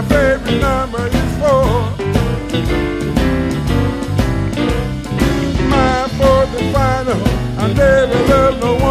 My favorite number is 4. My fourth and final. I never loved no one